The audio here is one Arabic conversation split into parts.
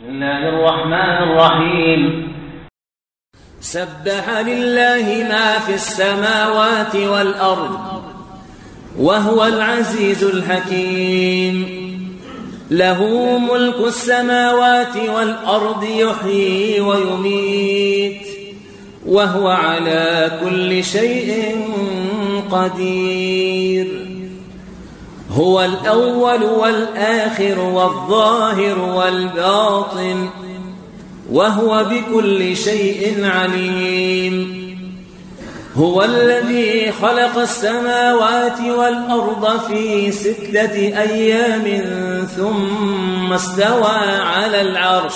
بسم الله الرحمن الرحيم. سبح لله ما في السماوات والأرض وهو العزيز الحكيم. له ملك السماوات والأرض يحيي ويميت وهو على كل شيء قدير. هو الأول والآخر والظاهر والباطن وهو بكل شيء عليم. هو الذي خلق السماوات والأرض في 6 أيام ثم استوى على العرش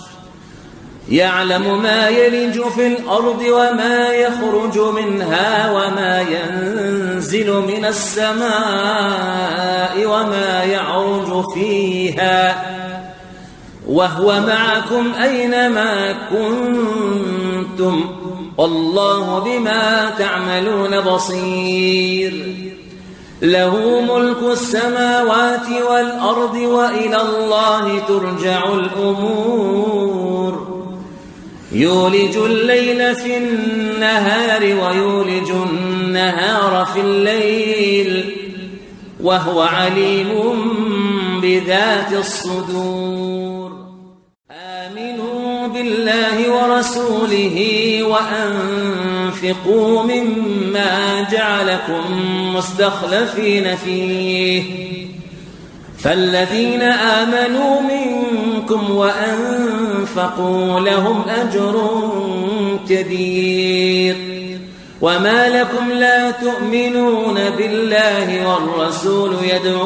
يعلم ما يلج في الأرض وما يخرج منها وما ينزل من السماء وما يعرج فيها وهو معكم أينما كنتم والله بما تعملون بصير. له ملك السماوات والأرض وإلى الله ترجع الأمور. يولج الليل في النهار ويولج النهار في الليل وهو عليم بذات الصدور. آمنوا بالله ورسوله وأنفقوا مما جعلكم مستخلفين فيه فالذين آمنوا منكم وأنفقوا لهم أجر كبير. وما لكم لا تؤمنون بالله والرسول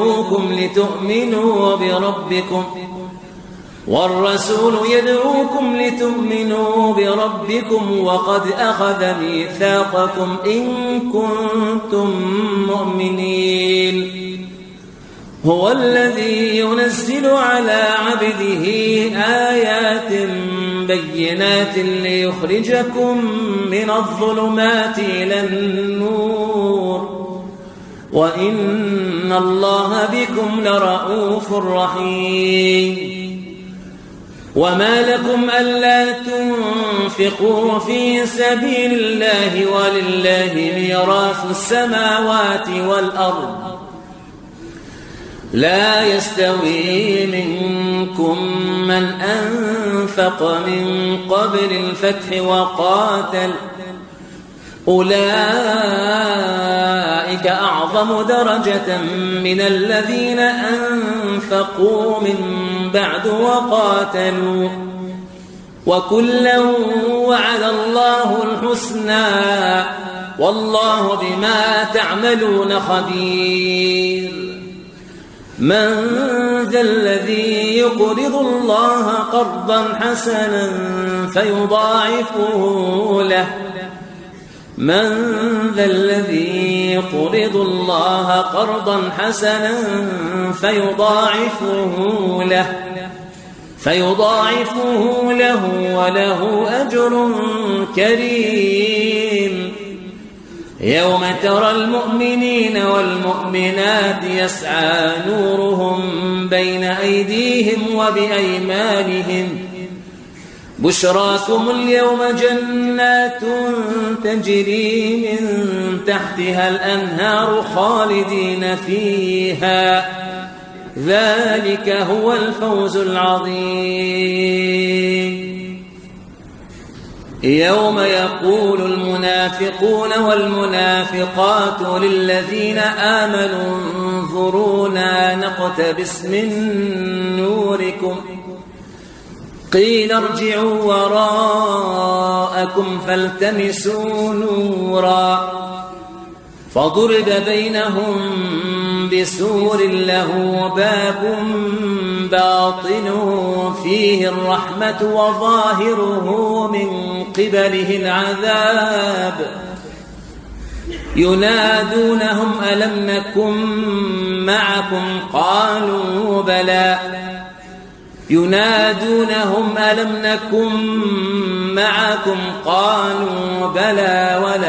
يدعوكم لتؤمنوا بربكم وقد أخذ ميثاقكم إن كنتم مؤمنين. هو الذي ينزل على عبده آيات بينات ليخرجكم من الظلمات إلى النور وإن الله بكم لرؤوف رحيم. وما لكم ألا تنفقوا في سبيل الله ولله ميراث السماوات والأرض لا يستوي منكم من أنفق من قبل الفتح وقاتل أولئك أعظم درجة من الذين أنفقوا من بعد وقاتلوا وكلا وعد الله الحسنى والله بما تعملون خبير. من ذا الذي يقرض الله قرضا حسنا فيضاعفه له وله أجر كريم. يوم ترى المؤمنين والمؤمنات يسعى نورهم بين أيديهم وبأيمانهم بشراكم اليوم جنات تجري من تحتها الأنهار خالدين فيها ذلك هو الفوز العظيم. يوم يقول المنافقون والمنافقات للذين آمنوا انظرونا نقتبس من نوركم قيل ارجعوا وراءكم فالتمسوا نورا فضرب بينهم بسور له باب باطنه فيه الرحمة وظاهره من قبله العذاب. ينادونهم ألم نكن معكم قالوا بلى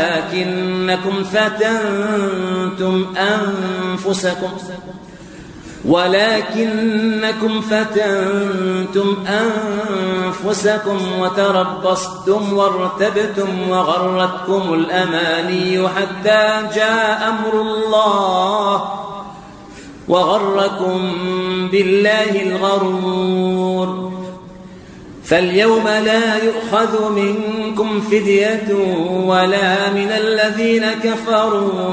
ولكنكم فتنتم ولكنكم فتنتم أنفسكم وتربصتم وارتبتم وغرتكم الأماني حتى جاء أمر الله وغركم بالله الغرور. فاليوم لا يؤخذ منكم فدية ولا من الذين كفروا،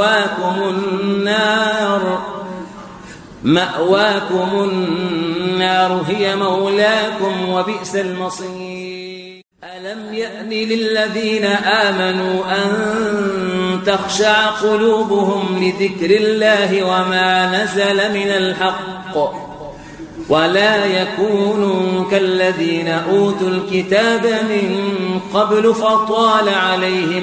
مأواكم النار هي مولاكم وبئس المصير. ألم يأن للذين آمنوا أن تخشع قلوبهم لذكر الله وما نزل من الحق ولا يكونوا كالذين أوتوا الكتاب من قبل فطال عليهم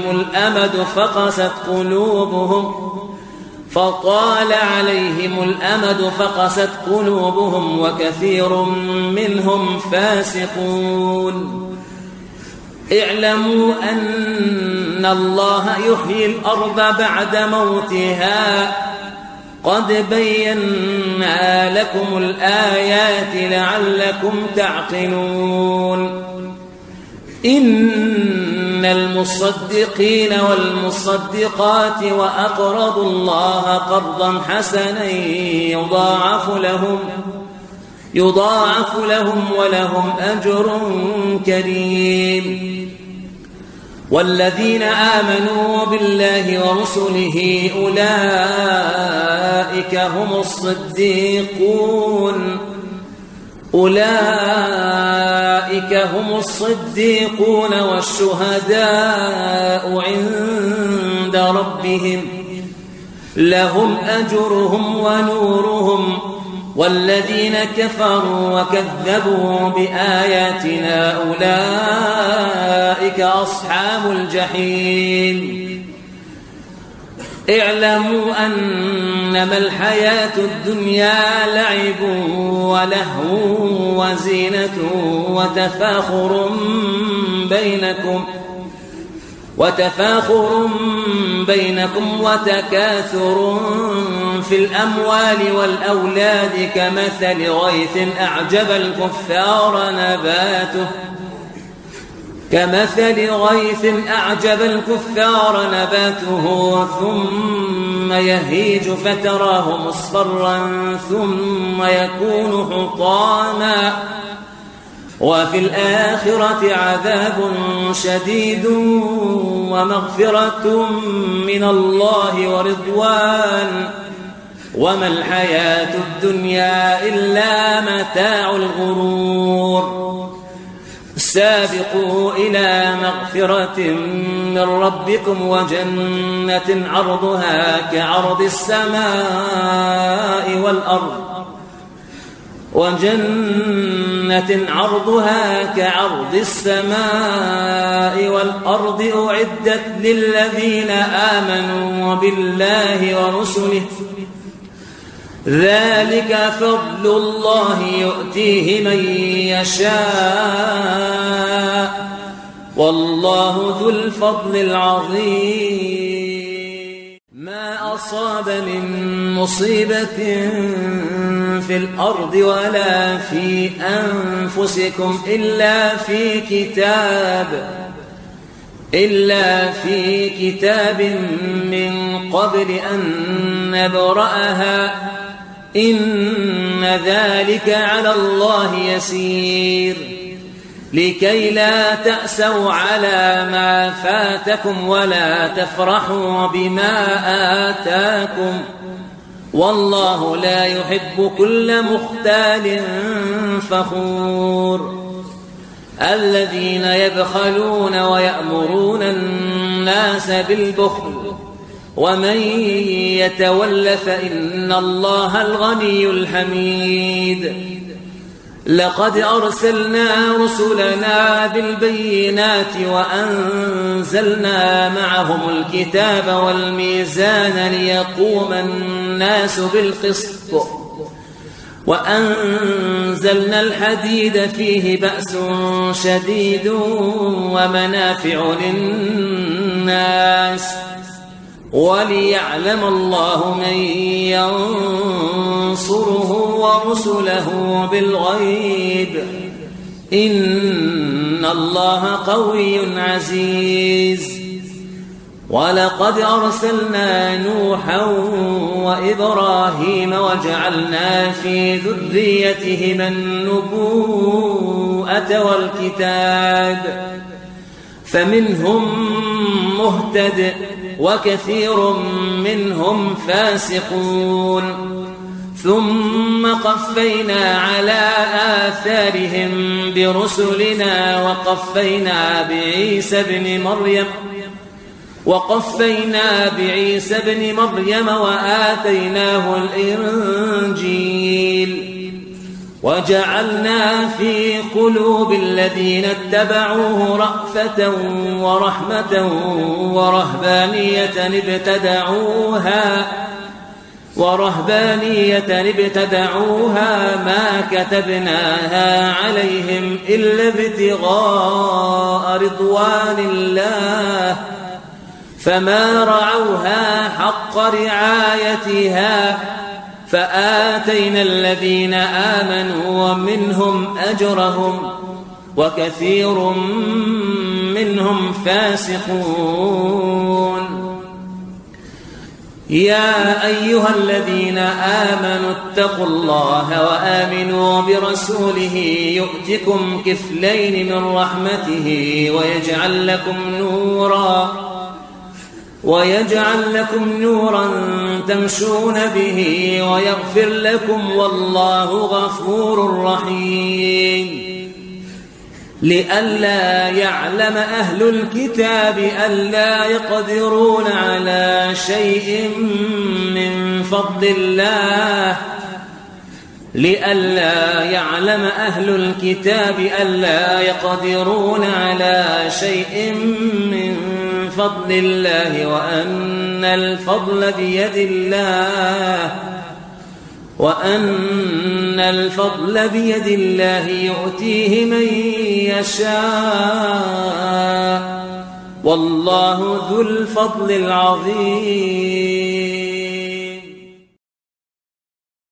الأمد فقست قلوبهم وكثير منهم فاسقون. اعلموا أن الله يحيي الأرض بعد موتها قد بينا لكم الآيات لعلكم تعقلون. إن المصدقين والمصدقات وأقرضوا الله قرضا حسنا يضاعف لهم ولهم أجر كريم. والذين آمنوا بالله ورسله أولئك هم الصديقون والشهداء عند ربهم لهم أجرهم ونورهم. والذين كفروا وكذبوا بآياتنا أولئك أصحاب الجحيم. اعلموا أنما الحياة الدنيا لعب ولهو وزينة وتفاخر بينكم وتكاثر في الأموال والأولاد كمثل غيث أعجب الكفار نباته ثم يهيج فتراه مصفرا ثم يكون حطاما وفي الآخرة عذاب شديد ومغفرة من الله ورضوان وما الحياة الدنيا إلا متاع الغرور. سابقوا إلى مغفرة من ربكم وجنة عرضها كعرض السماء والأرض أعدت للذين آمنوا بالله ورسله ذلك فضل الله يؤتيه من يشاء والله ذو الفضل العظيم. ما أصاب من مصيبة في الأرض ولا في أنفسكم إلا في كتاب من قبل أن نبرأها إن ذلك على الله يسير. لكي لا تأسوا على ما فاتكم ولا تفرحوا بما آتاكم والله لا يحب كل مختال فخور. الذين يبخلون ويأمرون الناس بالبخل ومن يتول فإن الله الغني الحميد. لقد أرسلنا رسلنا بالبينات وأنزلنا معهم الكتاب والميزان ليقوم الناس بالقسط وأنزلنا الحديد فيه بأس شديد ومنافع للناس وليعلم الله من ينصره ورسله بالغيب إن الله قوي عزيز. ولقد أرسلنا نوحا وإبراهيم وجعلنا في ذريتهما النبوءة والكتاب فمنهم مهتد وكثير منهم فاسقون. ثم قفينا على آثارهم برسلنا وقفينا بعيسى بن مريم وآتيناه الإنجيل وجعلنا في قلوب الذين اتبعوه رأفة ورحمة ورهبانية ابتدعوها ما كتبناها عليهم إلا ابتغاء رضوان الله فما رعوها حق رعايتها فآتينا الذين آمنوا منهم أجرهم وكثير منهم فاسقون. يا أيها الذين آمنوا اتقوا الله وآمنوا برسوله يؤتكم كفلين من رحمته ويجعل لكم نورا تمشون به ويغفر لكم والله غفور رحيم. لئلا يعلم أهل الكتاب ألا يقدرون على شيء من فضل الله وأن الفضل بيد الله يؤتيه من يشاء والله ذو الفضل العظيم.